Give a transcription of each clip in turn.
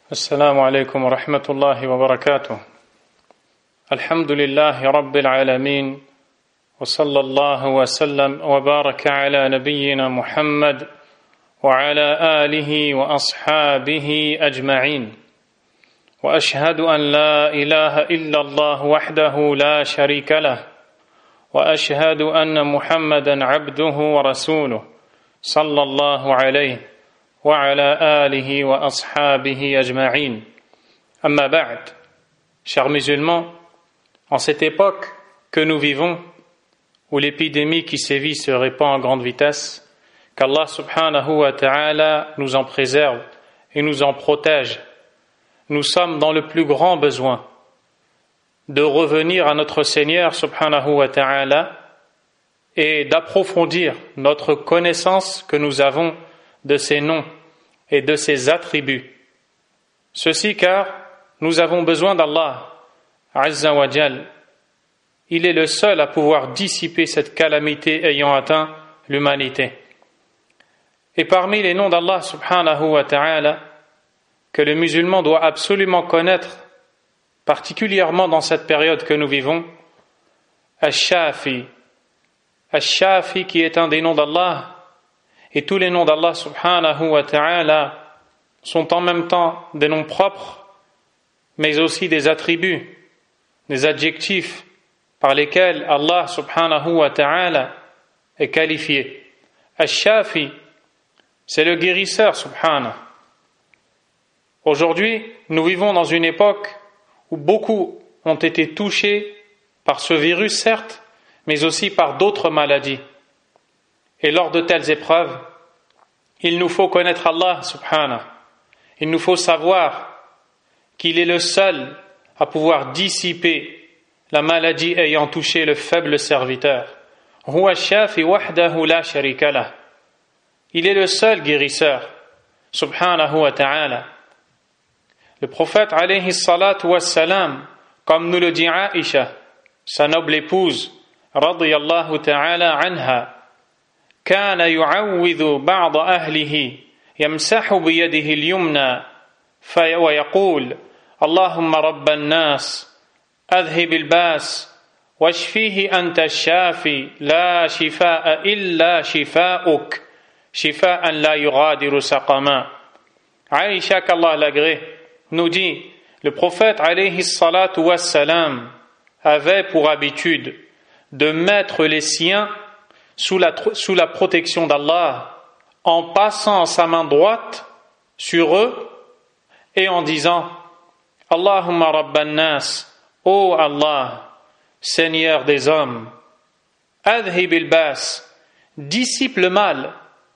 السلام عليكم ورحمة الله وبركاته. الحمد لله رب العالمين وصلى الله وسلم وبارك على نبينا محمد وعلى آله وأصحابه أجمعين. وأشهد أن لا إله إلا الله وحده لا شريك له وأشهد أن محمدا عبده ورسوله صلى الله عليه وعلى آله وأصحابه أجمعين. أما بعد. Chers musulmans, en cette époque que nous vivons, où l'épidémie qui sévit se répand à grande vitesse, qu'Allah subhanahu wa ta'ala nous en préserve et nous en protège, nous sommes dans le plus grand besoin de revenir à notre Seigneur subhanahu wa ta'ala et d'approfondir notre connaissance que nous avons de ses noms et de ses attributs. Ceci car nous avons besoin d'Allah Azza wa Jal. Il est le seul à pouvoir dissiper cette calamité ayant atteint l'humanité. Et parmi les noms d'Allah subhanahu wa ta'ala que le musulman doit absolument connaître, particulièrement dans cette période que nous vivons, Ash-Shafi. Ash-Shafi qui est un des noms d'Allah. Et tous les noms d'Allah subhanahu wa ta'ala sont en même temps des noms propres, mais aussi des attributs, des adjectifs par lesquels Allah subhanahu wa ta'ala est qualifié. Ash-Shafi, c'est le guérisseur subhanahu. Aujourd'hui, nous vivons dans une époque où beaucoup ont été touchés par ce virus, certes, mais aussi par d'autres maladies. Et lors de telles épreuves, il nous faut connaître Allah subhanahu. Il nous faut savoir qu'il est le seul à pouvoir dissiper la maladie ayant touché le faible serviteur. Huwa ash-shafi wahdahu la sharika lah. Il est le seul guérisseur, subhanahu wa ta'ala. Le prophète alayhi salatu wassalam, comme nous le dit Aïcha, sa noble épouse, radiyallahu ta'ala anha, كان يعوذ بعض أهله يمسح بيده اليمنى ويقول اللهم رب الناس أذهب الباس واشفيه أنت الشافي لا شفاء إلا شفاؤك شفاء لا يغادر سقما. Aïcha, qu'Allah l'agrée, nous dit, le prophète alayhi salatu wassalam avait pour habitude de mettre les siens sous la protection d'Allah, en passant sa main droite sur eux et en disant Allahumma rabban nas, ô Allah, Seigneur des hommes, adhib al-bas, dissipe le mal,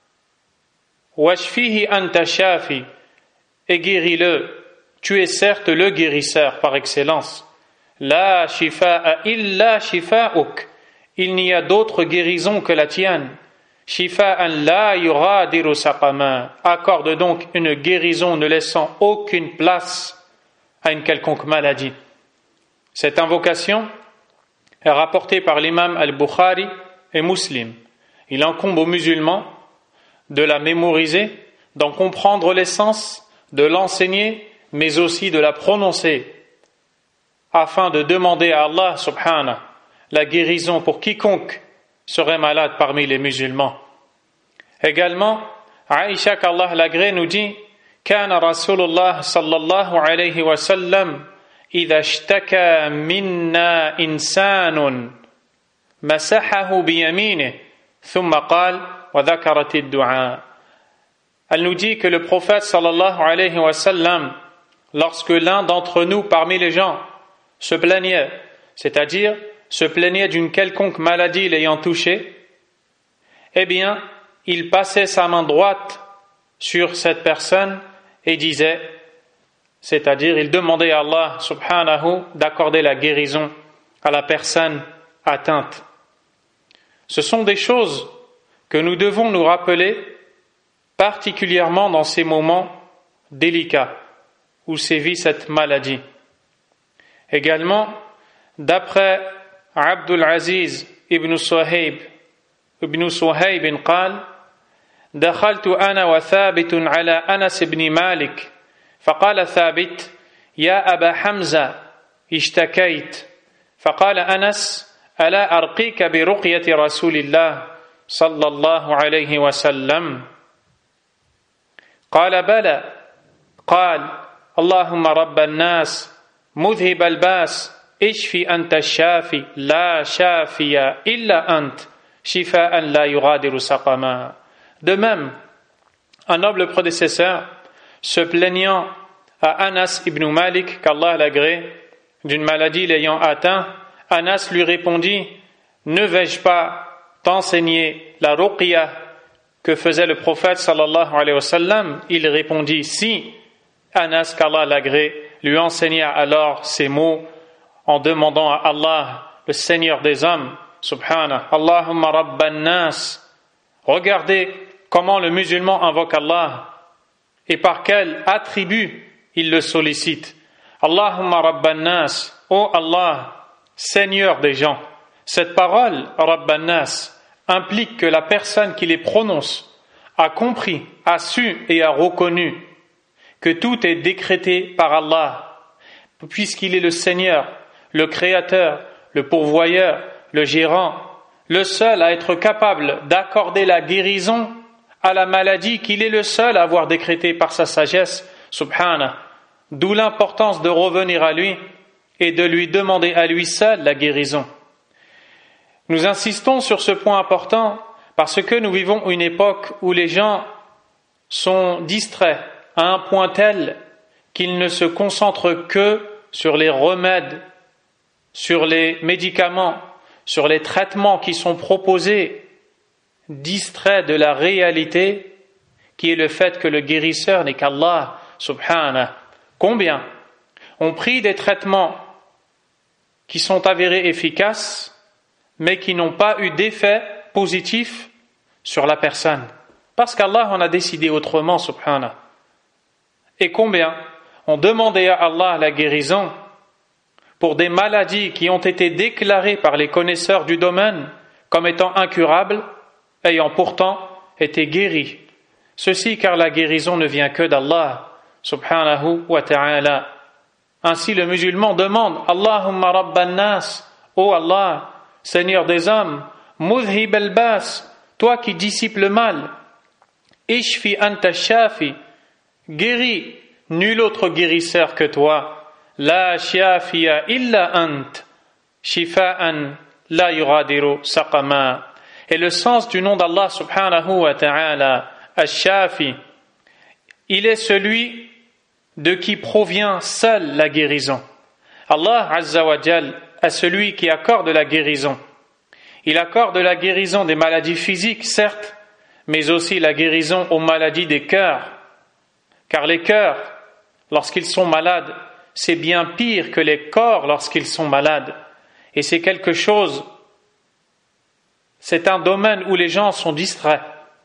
washfihi anta shafi, et guéris-le, tu es certes le guérisseur par excellence. La shifa'a illa shifa'uk, il n'y a d'autre guérison que la tienne. Shifa'an la yuradiru saqama. Accorde donc une guérison ne laissant aucune place à une quelconque maladie. Cette invocation est rapportée par l'imam al-Bukhari et Muslim. Il incombe aux musulmans de la mémoriser, d'en comprendre l'essence, de l'enseigner, mais aussi de la prononcer, afin de demander à Allah subhanahu la guérison pour quiconque serait malade parmi les musulmans. Également, Aïcha, qu'Allah l'agrée, nous dit كان رسول الله صلى الله عليه وسلم إذا اشتكى منا إنسان مسحه بيمينه ثم قال وذكرت الدعاء. Elle nous dit que le prophète sallallahu alayhi wa sallam, lorsque l'un d'entre nous parmi les gens se plaignait, c'est-à-dire se plaignait d'une quelconque maladie l'ayant touché, eh bien, il passait sa main droite sur cette personne et disait, c'est-à-dire il demandait à Allah subhanahu d'accorder la guérison à la personne atteinte. Ce sont des choses que nous devons nous rappeler, particulièrement dans ces moments délicats où sévit cette maladie. Également, d'après Abdul Aziz ibn Suhayb قال دخلت أنا وثابت على أنس بن مالك فقال ثابت يا أبا حمزة اشتكيت فقال أنس ألا أرقيك برقية رسول الله صلى الله عليه وسلم قال بلى قال اللهم رب الناس مذهب الباس اشفي أنت الشافي لا شافي إلا أنت شفاء لا يغادر سقما. De même, un noble prédécesseur, se plaignant à Anas ibn Malik, qu'Allah l'agrée, d'une maladie l'ayant atteint, Anas lui répondit: ne vais-je pas t'enseigner la ruqya que faisait le prophète sallallahu alayhi wa sallam? Il répondit: si. Anas, qu'Allah l'agrée, lui enseigna alors ces mots en demandant à Allah, le Seigneur des hommes, subhanah, Allahumma rabban nas. Regardez comment le musulman invoque Allah et par quel attribut il le sollicite. Allahumma rabban nas, ô Allah, Seigneur des gens. Cette parole, rabban nas, implique que la personne qui les prononce a compris, a su et a reconnu que tout est décrété par Allah, puisqu'il est le Seigneur, le Créateur, le pourvoyeur, le gérant, le seul à être capable d'accorder la guérison à la maladie qu'il est le seul à avoir décrété par sa sagesse, subhanah. D'où l'importance de revenir à lui et de lui demander à lui seul la guérison. Nous insistons sur ce point important parce que nous vivons une époque où les gens sont distraits à un point tel qu'ils ne se concentrent que sur les remèdes, sur les médicaments, sur les traitements qui sont proposés, distraits de la réalité qui est le fait que le guérisseur n'est qu'Allah, subhanah. Combien ont pris des traitements qui sont avérés efficaces, mais qui n'ont pas eu d'effet positif sur la personne, parce qu'Allah en a décidé autrement, subhanah. Et combien ont demandé à Allah la guérison pour des maladies qui ont été déclarées par les connaisseurs du domaine comme étant incurables, ayant pourtant été guéries. Ceci car la guérison ne vient que d'Allah, subhanahu wa ta'ala. Ainsi le musulman demande: Allahumma rabban nas, ô Allah, Seigneur des hommes, mudhib al-bas, toi qui dissipes le mal, ishfi anta shafi, guéris, nul autre guérisseur que toi, la shafiya illa ant, shifa'an la yuradiru saqama. Et le sens du nom d'Allah subhanahu wa ta'ala, ash-shafi, il est celui de qui provient seule la guérison. Allah azza wa jal est celui qui accorde la guérison. Il accorde la guérison des maladies physiques, certes, mais aussi la guérison aux maladies des cœurs. Car les cœurs, lorsqu'ils sont malades, c'est bien pire que les corps lorsqu'ils sont malades. Et c'est quelque chose, c'est un domaine où les gens sont distraits,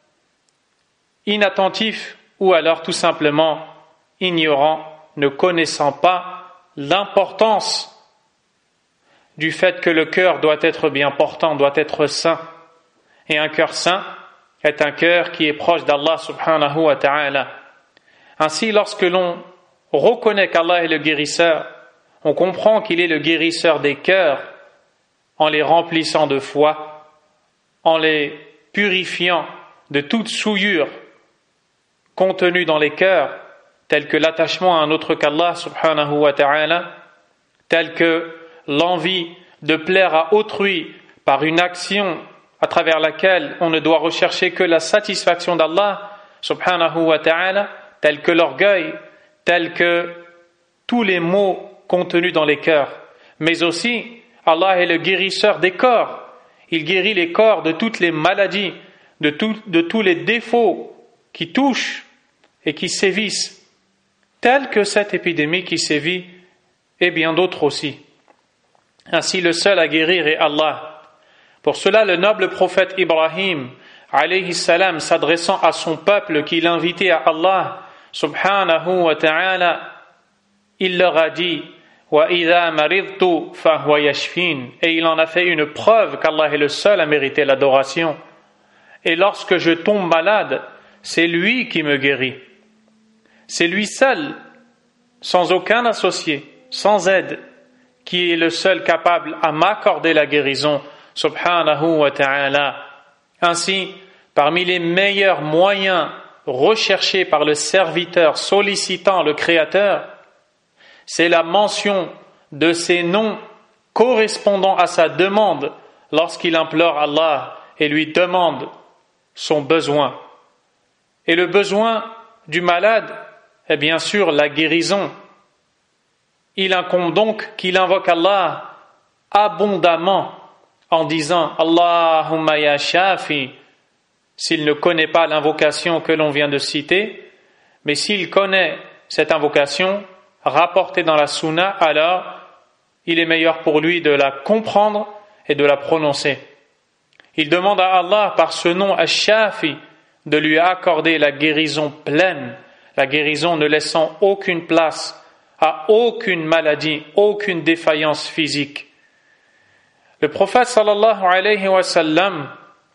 inattentifs ou alors tout simplement ignorants, ne connaissant pas l'importance du fait que le cœur doit être bien portant, doit être sain. Et un cœur sain est un cœur qui est proche d'Allah subhanahu wa ta'ala. Ainsi, lorsque l'on reconnaît qu'Allah est le guérisseur, on comprend qu'il est le guérisseur des cœurs en les remplissant de foi, en les purifiant de toute souillure contenue dans les cœurs, telle que l'attachement à un autre qu'Allah subhanahu wa ta'ala, telle que l'envie de plaire à autrui par une action à travers laquelle on ne doit rechercher que la satisfaction d'Allah subhanahu wa ta'ala, telle que l'orgueil, tels que tous les maux contenus dans les cœurs. Mais aussi, Allah est le guérisseur des corps. Il guérit les corps de toutes les maladies, de tous les défauts qui touchent et qui sévissent, telle que cette épidémie qui sévit et bien d'autres aussi. Ainsi, le seul à guérir est Allah. Pour cela, le noble prophète Ibrahim, alayhi salam, s'adressant à son peuple qui l'invitait à Allah, subhanahu wa ta'ala, il leur a dit: Wa idha maridtu fahuwa yashfin. Et il en a fait une preuve qu'Allah est le seul à mériter l'adoration. Et lorsque je tombe malade, c'est lui qui me guérit. C'est lui seul sans aucun associé, sans aide, qui est le seul capable à m'accorder la guérison, subhanahu wa ta'ala. Ainsi, parmi les meilleurs moyens recherchés par le serviteur sollicitant le Créateur, c'est la mention de ces noms correspondant à sa demande lorsqu'il implore Allah et lui demande son besoin. Et le besoin du malade est bien sûr la guérison. Il incombe donc qu'il invoque Allah abondamment en disant Allahumma ya shafi, s'il ne connaît pas l'invocation que l'on vient de citer, mais s'il connaît cette invocation rapportée dans la sunna, alors il est meilleur pour lui de la comprendre et de la prononcer. Il demande à Allah par ce nom Ash-Shafi de lui accorder la guérison pleine, la guérison ne laissant aucune place à aucune maladie, aucune défaillance physique. Le prophète sallallahu alayhi wa sallam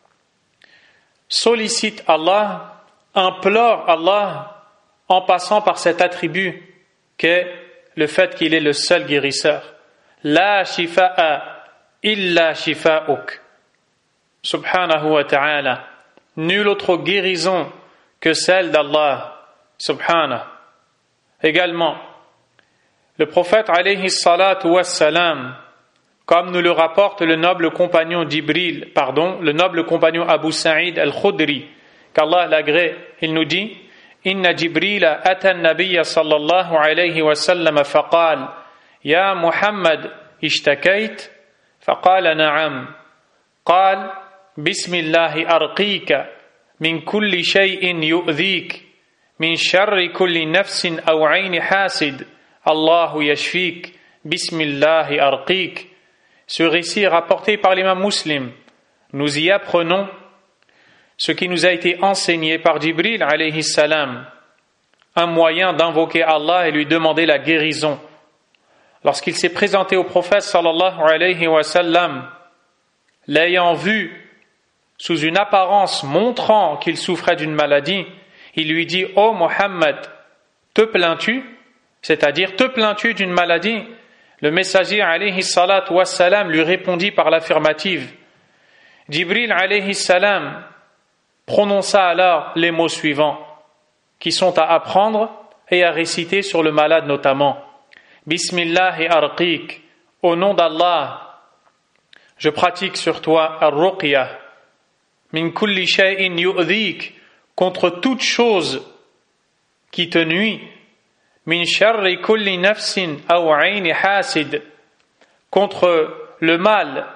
sollicite Allah, implore Allah en passant par cet attribut qu'est le fait qu'il est le seul guérisseur. La shifa'a illa shifa'uk. Subhanahu wa ta'ala. Nulle autre guérison que celle d'Allah. Subhanahu. Également, le prophète alayhi salatu wassalam, comme nous le rapporte le noble compagnon le noble compagnon Abu Sa'id al-Khudri, qu'Allah l'agrée, il nous dit Inna Jibrila ata an-nabiyya sallallahu alayhi wa sallam faqal Ya Muhammad ishtakayt faqala na'am qal Bismillahi arqika min kulli shay'in yu'dhik min sharri kulli nafsin aw 'ayni hasid Allahu yashfik Bismillahi arqik. Ce récit est rapporté par l'imam Muslim. Nous y apprenons ce qui nous a été enseigné par Jibril alayhi salam, un moyen d'invoquer Allah et lui demander la guérison. Lorsqu'il s'est présenté au prophète sallallahu alayhi wa sallam, l'ayant vu sous une apparence montrant qu'il souffrait d'une maladie, il lui dit « Ô Muhammad, te plains-tu » c'est-à-dire « Te plains-tu d'une maladie ?» Le messager alayhi salatu wassalam lui répondit par l'affirmative. Jibril alayhi salam prononça alors les mots suivants qui sont à apprendre et à réciter sur le malade notamment. Bismillahi arqiq, au nom d'Allah, je pratique sur toi ar-ruqya, min kulli shay'in yu'dhik, contre toute chose qui te nuit, min sharri kulli nafsin aw 'ayni hasid, contre le mal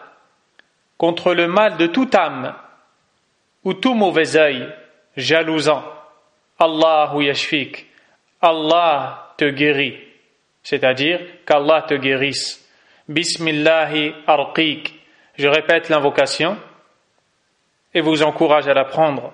de toute âme ou tout mauvais œil jalousant. Allahu yashfik, Allah te guérit, c'est-à-dire qu'Allah te guérisse. Bismillahi arqiq, je répète l'invocation et vous encourage à l'apprendre.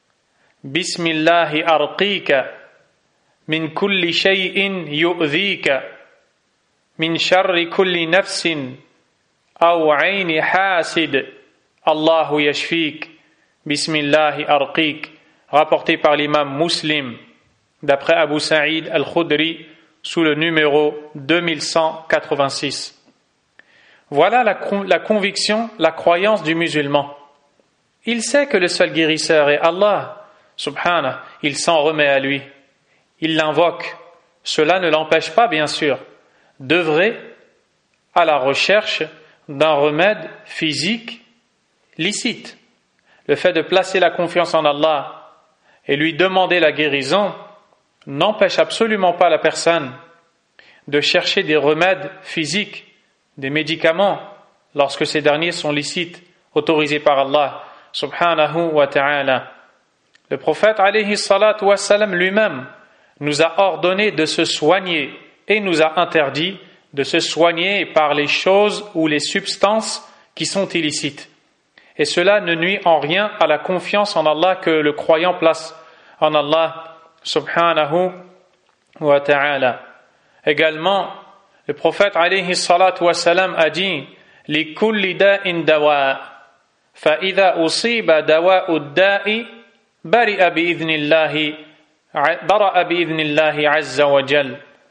Bismillahi arqika min kulli shay'in yu'dhika min sharri kulli nafsin aw 'ayni hasid Allahu yashfik Bismillahi arqiq, rapporté par l'imam Muslim d'après Abu Sa'id al-Khudri sous le numéro 2186. Voilà la conviction, la croyance du musulman. Il sait que le seul guérisseur est Allah, subhanahu, il s'en remet à lui. Il l'invoque. Cela ne l'empêche pas, bien sûr, d'œuvrer à la recherche d'un remède physique licite. Le fait de placer la confiance en Allah et lui demander la guérison n'empêche absolument pas la personne de chercher des remèdes physiques, des médicaments, lorsque ces derniers sont licites, autorisés par Allah, subhanahu wa ta'ala. Le prophète, alayhi salatu wa salam, lui-même, nous a ordonné de se soigner et nous a interdit de se soigner par les choses ou les substances qui sont illicites. Et cela ne nuit en rien à la confiance en Allah que le croyant place en Allah subhanahu wa ta'ala. Également, le prophète alayhi salatu wa salam a dit li kulli da'in dawa fa idha usiba dawa'u ad-da'i bara'a bi idhnillahi azza wa jal.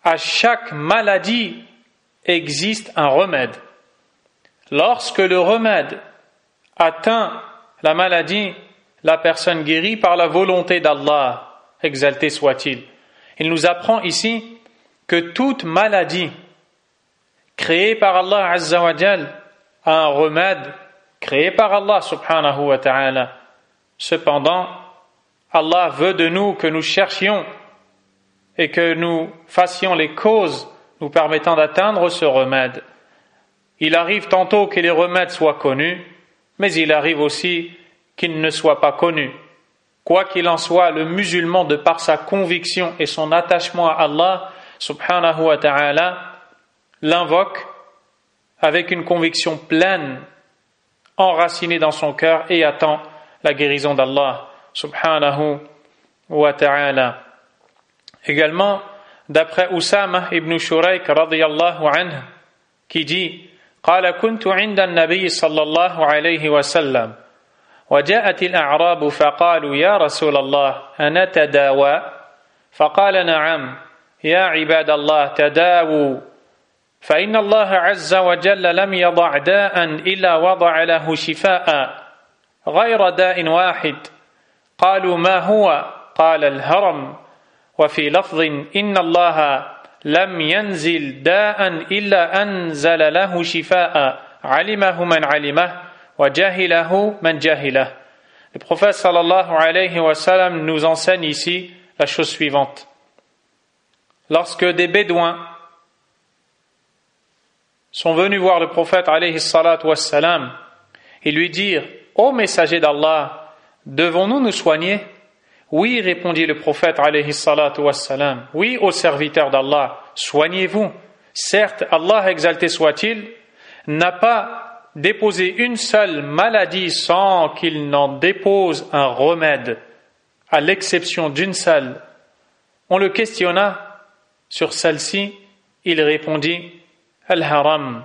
à chaque maladie existe un remède. Lorsque le remède atteint la maladie, la personne guérit par la volonté d'Allah, exalté soit-il. Il nous apprend ici que toute maladie créée par Allah Azza wa Jal a un remède créé par Allah subhanahu wa ta'ala. Cependant, Allah veut de nous que nous cherchions et que nous fassions les causes nous permettant d'atteindre ce remède. Il arrive tantôt que les remèdes soient connus, mais il arrive aussi qu'ils ne soient pas connus. Quoi qu'il en soit, le musulman, de par sa conviction et son attachement à Allah subhanahu wa ta'ala, l'invoque avec une conviction pleine, enracinée dans son cœur, et attend la guérison d'Allah subhanahu wa ta'ala. Également, d'après Usama ibn Shurayk radiyallahu anhu, qui dit: قال كنت عند النبي صلى الله عليه وسلم وجاءت الأعراب فقالوا يا رسول الله أنتداوى فقال نعم يا عباد الله تداووا فإن الله عز وجل لم يضع داء إلا وضع له شفاء غير داء واحد قالوا ما هو قال الهرم وفي لفظ إن الله لم ينزل داء إلا أنزل له شفاء علمه من علمه وجهله من جهله. Le prophète sallallahu alayhi wa sallam nous enseigne ici la chose suivante. Lorsque des bédouins sont venus voir le prophète alayhi salatu wa salam et lui dire: Ô messager d'Allah, devons-nous nous soigner? Oui, répondit le prophète alayhi salatu wassalam. Oui, ô serviteur d'Allah, soignez-vous. Certes, Allah exalté soit-il, n'a pas déposé une seule maladie sans qu'il n'en dépose un remède, à l'exception d'une seule. On le questionna sur celle-ci, il répondit: Al-Haram.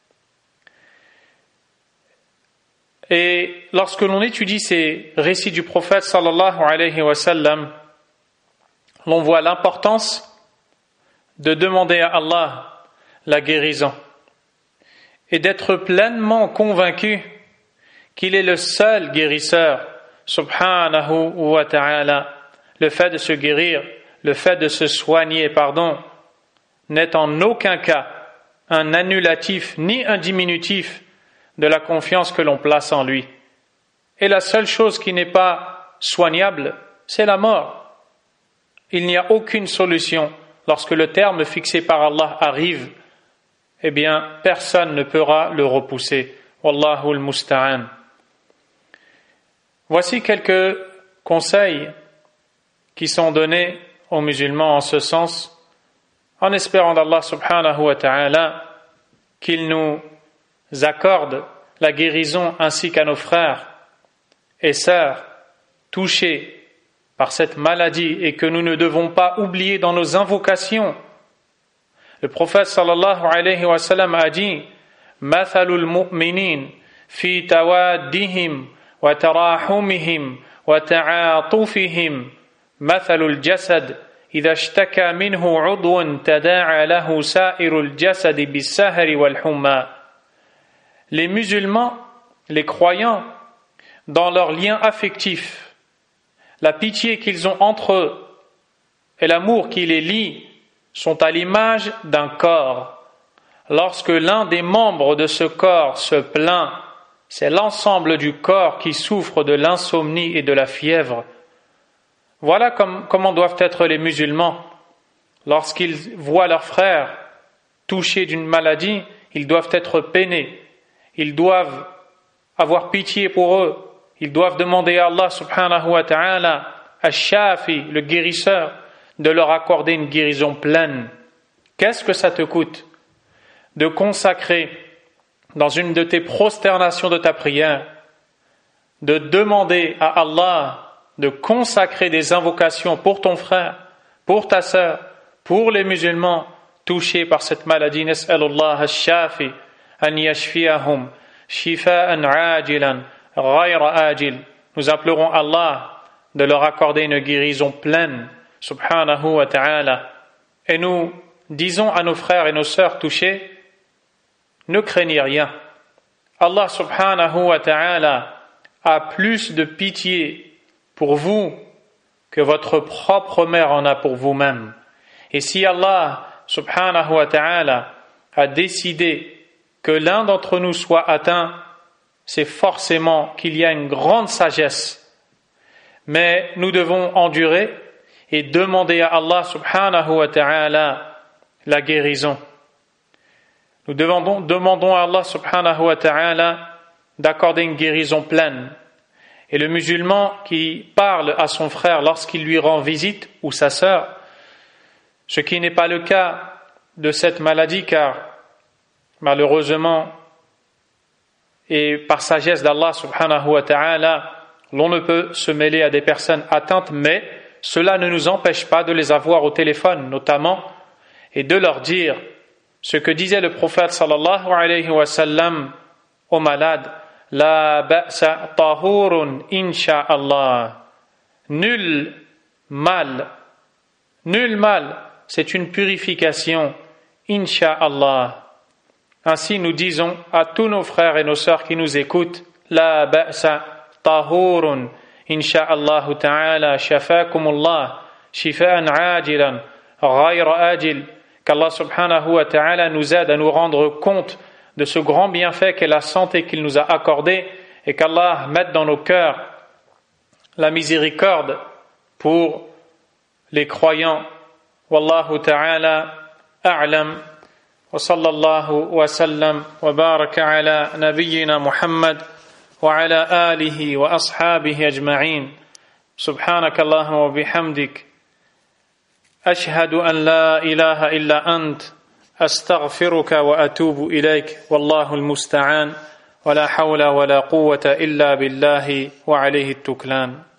Et lorsque l'on étudie ces récits du prophète sallallahu alayhi wa sallam, l'on voit l'importance de demander à Allah la guérison et d'être pleinement convaincu qu'il est le seul guérisseur, subhanahu wa ta'ala. Le fait de se guérir, le fait de se soigner, n'est en aucun cas un annulatif ni un diminutif de la confiance que l'on place en lui. Et la seule chose qui n'est pas soignable, c'est la mort. Il n'y a aucune solution. Lorsque le terme fixé par Allah arrive, eh bien, personne ne pourra le repousser. Wallahu al-musta'an. Voici quelques conseils qui sont donnés aux musulmans en ce sens, en espérant d'Allah subhanahu wa ta'ala qu'il nous accorde la guérison ainsi qu'à nos frères et sœurs touchés par cette maladie et que nous ne devons pas oublier dans nos invocations. Le prophète sallallahu alayhi wa sallam a dit: Mathalul mu'minin fi tawaddihim wa tarahumihim wa ta'atufihim mathalul jasad idha ishtaka minhu 'udwun tada'a lahu sa'irul jasad bis-sahri wal humma. Les musulmans, les croyants, dans leur lien affectif, la pitié qu'ils ont entre eux et l'amour qui les lie, sont à l'image d'un corps. Lorsque l'un des membres de ce corps se plaint, c'est l'ensemble du corps qui souffre de l'insomnie et de la fièvre. Voilà comment doivent être les musulmans. Lorsqu'ils voient leurs frères touchés d'une maladie, ils doivent être peinés. Ils doivent avoir pitié pour eux. Ils doivent demander à Allah subhanahu wa ta'ala, Ash-Shafi, le guérisseur, de leur accorder une guérison pleine. Qu'est-ce que ça te coûte de consacrer dans une de tes prosternations de ta prière, de demander à Allah de consacrer des invocations pour ton frère, pour ta sœur, pour les musulmans touchés par cette maladie? Nas'alullah ash-shafi an yashfiyahum shifaan ajilan ghayra ajil. Nous implorons Allah de leur accorder une guérison pleine, subhanahu wa ta'ala. Et nous disons à nos frères et nos sœurs touchés, ne craignez rien. Allah subhanahu wa ta'ala a plus de pitié pour vous que votre propre mère en a pour vous-même. Et si Allah subhanahu wa ta'ala a décidé que l'un d'entre nous soit atteint, c'est forcément qu'il y a une grande sagesse. Mais nous devons endurer et demander à Allah subhanahu wa ta'ala la guérison. Nous demandons à Allah subhanahu wa ta'ala d'accorder une guérison pleine. Et le musulman qui parle à son frère lorsqu'il lui rend visite, ou sa sœur, ce qui n'est pas le cas de cette maladie, car malheureusement, et par sagesse d'Allah subhanahu wa ta'ala, l'on ne peut se mêler à des personnes atteintes, mais cela ne nous empêche pas de les avoir au téléphone, notamment, et de leur dire ce que disait le prophète sallallahu alayhi wa sallam aux malades: La ba'sa tahurun insha'Allah. Nul mal, c'est une purification, insha'Allah. Ainsi nous disons à tous nos frères et nos sœurs qui nous écoutent: La ba'sa tahurun insha'Allah ta'ala, shafakumullah, shifa'an ajilan, ghayra ajil. Qu'Allah subhanahu wa ta'ala nous aide à nous rendre compte de ce grand bienfait qu'est la santé qu'il nous a accordée, et qu'Allah mette dans nos cœurs la miséricorde pour les croyants. Wallahu ta'ala a'lam. Wa sallallahu wa sallam wa baraka ala nabiyyina Muhammad wa ala alihi wa ashabihi ajma'in. Subhanakallahumma wa bihamdik. أشهد أن لا إله إلا أنت أستغفرك وأتوب إليك والله المستعان ولا حول ولا قوة إلا بالله وعليه التكلان.